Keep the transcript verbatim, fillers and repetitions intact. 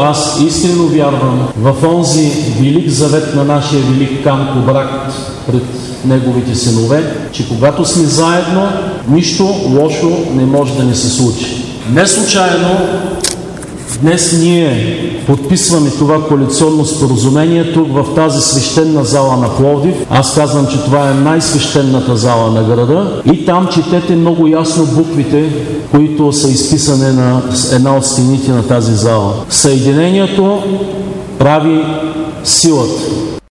аз искрено вярвам в онзи велик завет на нашия велик хан Кубрат пред неговите синове, че когато сме заедно, нищо лошо не може да ни се случи. Не случайно днес ние подписваме това коалиционно споразумение тук в тази свещена зала на Пловдив. Аз казвам, че това е най-свещената зала на града и там четете много ясно буквите, които са изписани на една от стените на тази зала. Съединението прави силата.